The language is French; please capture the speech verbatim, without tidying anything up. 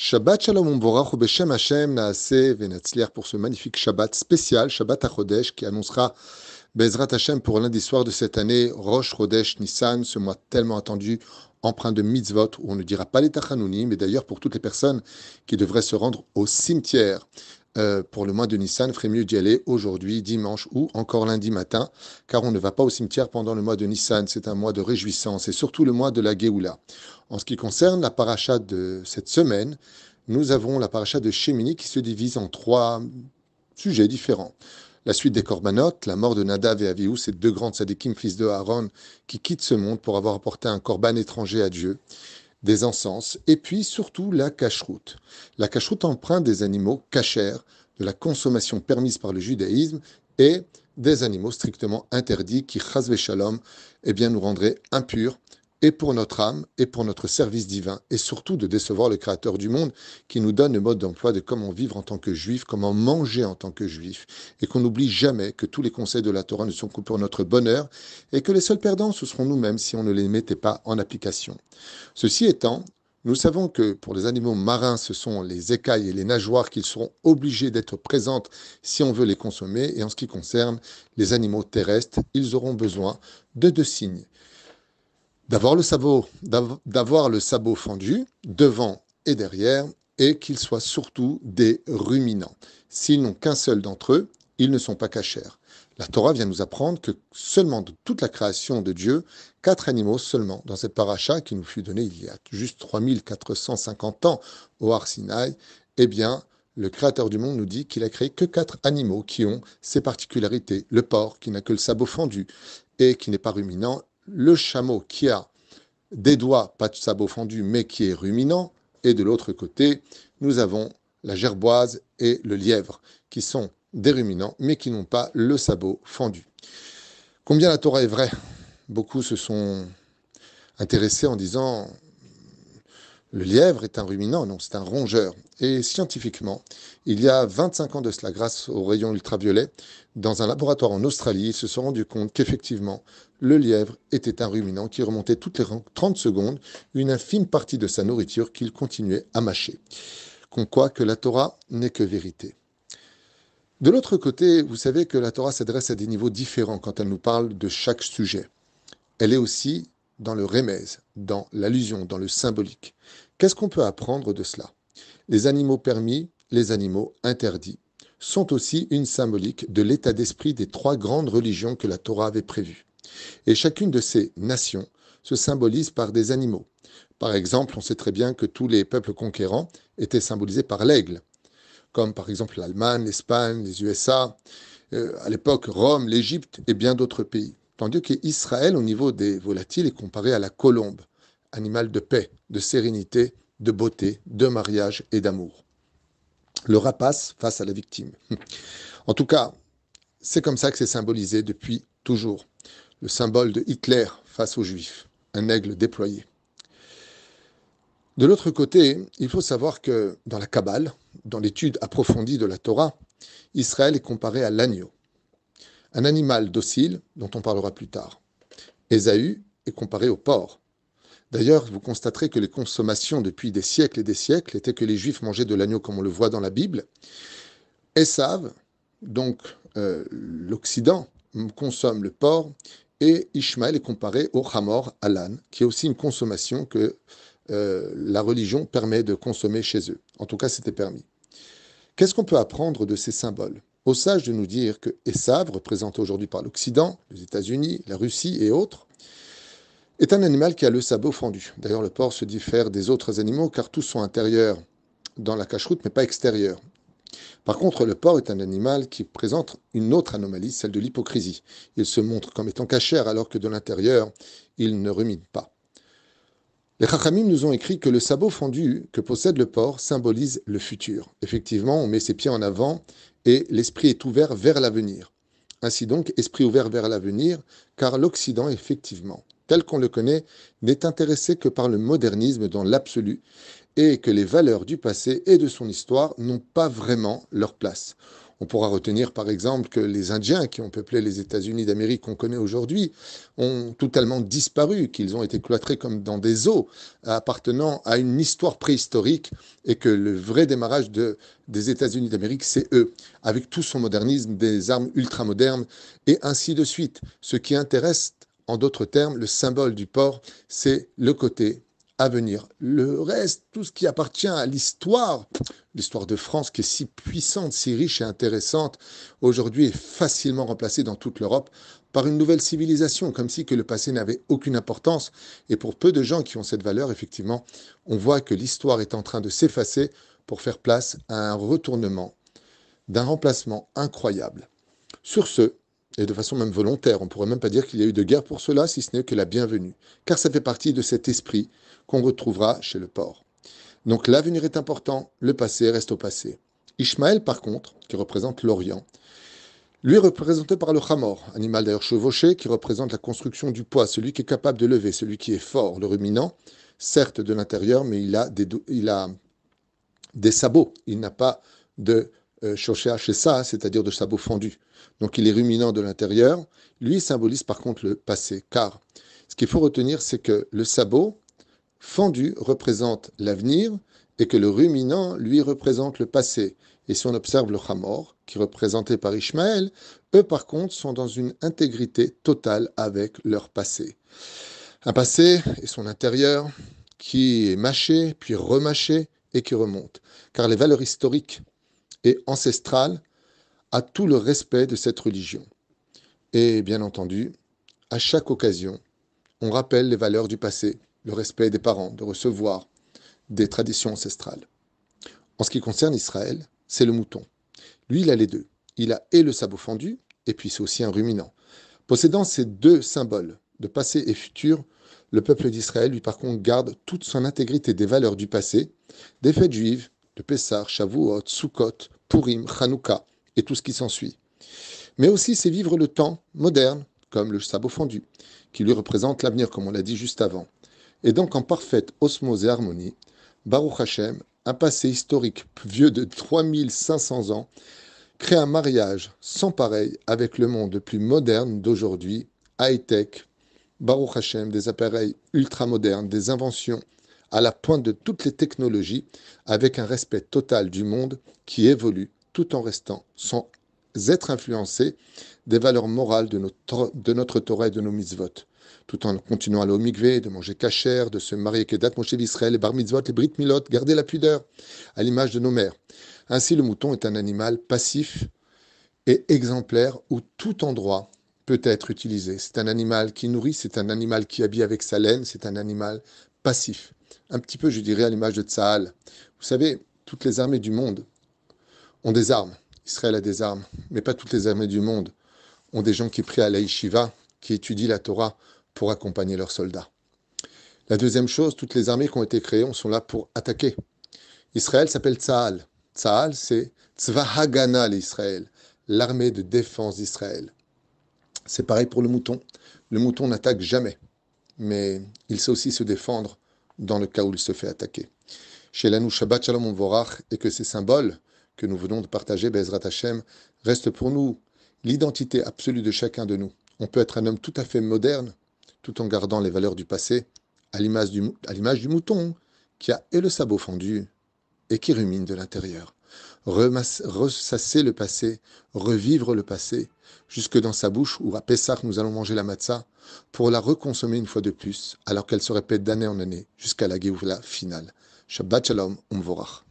Shabbat Shalom Umvorach ou Beshem Hashem Naaseh Venatzliar pour ce magnifique Shabbat spécial, Shabbat HaChodesh, qui annoncera Bezrat Hashem pour lundi soir de cette année, Rosh Chodesh Nissan, ce mois tellement attendu, empreint de mitzvot, où on ne dira pas les Tachanounim, mais d'ailleurs pour toutes les personnes qui devraient se rendre au cimetière euh, pour le mois de Nissan, ferait mieux d'y aller aujourd'hui, dimanche ou encore lundi matin, car on ne va pas au cimetière pendant le mois de Nissan, c'est un mois de réjouissance et surtout le mois de la Géoula. En ce qui concerne la paracha de cette semaine, nous avons la paracha de Shemini qui se divise en trois sujets différents. La suite des Korbanot, la mort de Nadav et Avihu, ces deux grands tzadikim, fils de Aaron, qui quittent ce monde pour avoir apporté un korban étranger à Dieu, des encens, et puis surtout la cacheroute. La cacheroute emprunte des animaux cachers, de la consommation permise par le judaïsme, et des animaux strictement interdits qui, chas v'shalom, eh bien, nous rendraient impurs, et pour notre âme, et pour notre service divin, et surtout de décevoir le Créateur du monde, qui nous donne le mode d'emploi de comment vivre en tant que juif, comment manger en tant que juif, et qu'on n'oublie jamais que tous les conseils de la Torah ne sont que pour notre bonheur, et que les seuls perdants, ce seront nous-mêmes si on ne les mettait pas en application. Ceci étant, nous savons que pour les animaux marins, ce sont les écailles et les nageoires qui seront obligés d'être présentes si on veut les consommer, et en ce qui concerne les animaux terrestres, ils auront besoin de deux signes. D'avoir le sabot, d'avoir le sabot fendu devant et derrière, et qu'ils soient surtout des ruminants. S'ils n'ont qu'un seul d'entre eux, ils ne sont pas cachers. La Torah vient nous apprendre que seulement de toute la création de Dieu, quatre animaux seulement, dans cette paracha qui nous fut donnée il y a juste trois mille quatre cent cinquante ans au Har Sinaï, eh bien, le Créateur du monde nous dit qu'il a créé que quatre animaux qui ont ces particularités. Le porc, qui n'a que le sabot fendu et qui n'est pas ruminant, le chameau qui a des doigts, pas de sabot fendu, mais qui est ruminant, et de l'autre côté, nous avons la gerboise et le lièvre, qui sont des ruminants, mais qui n'ont pas le sabot fendu. Combien la Torah est vraie? Beaucoup se sont intéressés en disant le lièvre est un ruminant, non, c'est un rongeur. Et scientifiquement, il y a vingt-cinq ans de cela, grâce aux rayons ultraviolets, dans un laboratoire en Australie, ils se sont rendus compte qu'effectivement, le lièvre était un ruminant qui remontait toutes les trente secondes une infime partie de sa nourriture qu'il continuait à mâcher. Comme quoi que la Torah n'est que vérité. De l'autre côté, vous savez que la Torah s'adresse à des niveaux différents quand elle nous parle de chaque sujet. Elle est aussi dans le remèze, dans l'allusion, dans le symbolique. Qu'est-ce qu'on peut apprendre de cela? Les animaux permis, les animaux interdits, sont aussi une symbolique de l'état d'esprit des trois grandes religions que la Torah avait prévues. Et chacune de ces nations se symbolise par des animaux. Par exemple, on sait très bien que tous les peuples conquérants étaient symbolisés par l'aigle, comme par exemple l'Allemagne, l'Espagne, les U S A, euh, à l'époque Rome, l'Égypte et bien d'autres pays. Tandis qu'Israël, au niveau des volatiles, est comparé à la colombe, animal de paix, de sérénité, de beauté, de mariage et d'amour. Le rapace face à la victime. En tout cas, c'est comme ça que c'est symbolisé depuis toujours. Le symbole de Hitler face aux Juifs, un aigle déployé. De l'autre côté, il faut savoir que dans la Kabbale, dans l'étude approfondie de la Torah, Israël est comparé à l'agneau, un animal docile dont on parlera plus tard. Ésaü est comparé au porc. D'ailleurs, vous constaterez que les consommations depuis des siècles et des siècles étaient que les Juifs mangeaient de l'agneau comme on le voit dans la Bible. Esav, donc euh, l'Occident, consomme le porc, et Ishmaël est comparé au Hamor, à l'âne, qui est aussi une consommation que euh, la religion permet de consommer chez eux. En tout cas, c'était permis. Qu'est-ce qu'on peut apprendre de ces symboles? Au sage de nous dire que Esav, représenté aujourd'hui par l'Occident, les États-Unis, la Russie et autres, est un animal qui a le sabot fendu. D'ailleurs, le porc se diffère des autres animaux car tous sont intérieurs dans la cacheroute, mais pas extérieurs. Par contre, le porc est un animal qui présente une autre anomalie, celle de l'hypocrisie. Il se montre comme étant cachère alors que de l'intérieur, il ne rumine pas. Les Chachamim nous ont écrit que le sabot fendu que possède le porc symbolise le futur. Effectivement, on met ses pieds en avant et l'esprit est ouvert vers l'avenir. Ainsi donc, esprit ouvert vers l'avenir, car l'Occident, effectivement, tel qu'on le connaît, n'est intéressé que par le modernisme dans l'absolu et que les valeurs du passé et de son histoire n'ont pas vraiment leur place. On pourra retenir par exemple que les Indiens qui ont peuplé les États-Unis d'Amérique qu'on connaît aujourd'hui ont totalement disparu, qu'ils ont été cloîtrés comme dans des eaux appartenant à une histoire préhistorique et que le vrai démarrage de, des États-Unis d'Amérique, c'est eux, avec tout son modernisme, des armes ultramodernes et ainsi de suite. Ce qui intéresse, en d'autres termes, le symbole du port, c'est le côté à venir. Le reste, tout ce qui appartient à l'histoire, l'histoire de France qui est si puissante, si riche et intéressante, aujourd'hui est facilement remplacée dans toute l'Europe par une nouvelle civilisation, comme si que le passé n'avait aucune importance. Et pour peu de gens qui ont cette valeur, effectivement, on voit que l'histoire est en train de s'effacer pour faire place à un retournement, d'un remplacement incroyable. Sur ce, et de façon même volontaire, on ne pourrait même pas dire qu'il y a eu de guerre pour cela, si ce n'est que la bienvenue, car ça fait partie de cet esprit qu'on retrouvera chez le porc. Donc l'avenir est important, le passé reste au passé. Ishmaël, par contre, qui représente l'Orient, lui est représenté par le Hamor, animal d'ailleurs chevauché, qui représente la construction du poids, celui qui est capable de lever, celui qui est fort, le ruminant, certes de l'intérieur, mais il a des, il a des sabots, il n'a pas de euh, shoshéa chez ça, c'est-à-dire de sabots fendus. Donc il est ruminant de l'intérieur, lui symbolise par contre le passé, car ce qu'il faut retenir, c'est que le sabot fendu représente l'avenir et que le ruminant, lui, représente le passé. Et si on observe le Hamor, qui est représenté par Ishmaël, eux, par contre, sont dans une intégrité totale avec leur passé. Un passé et son intérieur qui est mâché, puis remâché et qui remonte. Car les valeurs historiques et ancestrales a tout le respect de cette religion. Et bien entendu, à chaque occasion, on rappelle les valeurs du passé, le respect des parents, de recevoir des traditions ancestrales. En ce qui concerne Israël, c'est le mouton. Lui, il a les deux. Il a et le sabot fendu, et puis c'est aussi un ruminant. Possédant ces deux symboles de passé et futur, le peuple d'Israël, lui, par contre, garde toute son intégrité des valeurs du passé, des fêtes juives, de Pessah, Shavuot, Sukkot, Purim, Hanouka, et tout ce qui s'ensuit. Mais aussi, c'est vivre le temps moderne, comme le sabot fendu, qui lui représente l'avenir, comme on l'a dit juste avant. Et donc, en parfaite osmose et harmonie, Baruch Hashem, un passé historique vieux de trois mille cinq cents ans, crée un mariage sans pareil avec le monde plus moderne d'aujourd'hui, high-tech, Baruch Hashem, des appareils ultra-modernes, des inventions à la pointe de toutes les technologies, avec un respect total du monde qui évolue tout en restant sans être influencé des valeurs morales de notre, de notre Torah et de nos mitzvot, tout en continuant à aller au mikvé, de manger kasher, de se marier kedat Moshe d'Israël, les bar mitzvot, les brit milot, garder la pudeur, à l'image de nos mères. Ainsi, le mouton est un animal passif et exemplaire où tout endroit peut être utilisé. C'est un animal qui nourrit, c'est un animal qui habille avec sa laine, c'est un animal passif. Un petit peu, je dirais, à l'image de Tsahal. Vous savez, toutes les armées du monde ont des armes. Israël a des armes, mais pas toutes les armées du monde ont des gens qui prient à la yeshiva, qui étudient la Torah pour accompagner leurs soldats. La deuxième chose, toutes les armées qui ont été créées sont là pour attaquer. Israël s'appelle Tsahal. Tsahal, c'est Tzva Hagana l'Israël, l'armée de défense d'Israël. C'est pareil pour le mouton. Le mouton n'attaque jamais, mais il sait aussi se défendre dans le cas où il se fait attaquer. Chez l'Anou Shabbat Shalom Vorach, et que ces symboles que nous venons de partager, Be'ezrat Hashem, restent pour nous l'identité absolue de chacun de nous. On peut être un homme tout à fait moderne, tout en gardant les valeurs du passé, à l'image du, à l'image du mouton, qui a et le sabot fendu, et qui rumine de l'intérieur. Remasse, ressasser le passé, revivre le passé, jusque dans sa bouche, où à Pessah nous allons manger la matzah, pour la reconsommer une fois de plus, alors qu'elle se répète d'année en année, jusqu'à la Géoula finale. Shabbat Shalom, Umvorach.